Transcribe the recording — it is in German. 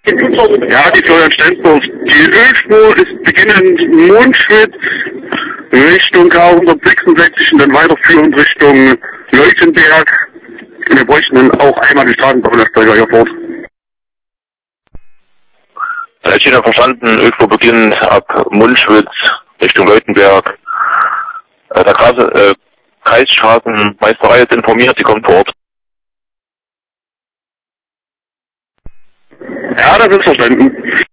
Ja, die Florian Stensdorf. Die Ölspur ist beginnend Mondschwitz Richtung K166 und dann weiterführend Richtung Leutenberg. Wir bräuchten dann auch einmal die Straßenbahnnetzträger hier fort. Ich habe verstanden, Ölspur beginnt ab Mundschwitz Richtung Leutenberg. Der Kreisstraßenmeisterei ist informiert, die kommt vor Ort. Ja, das ist verstanden.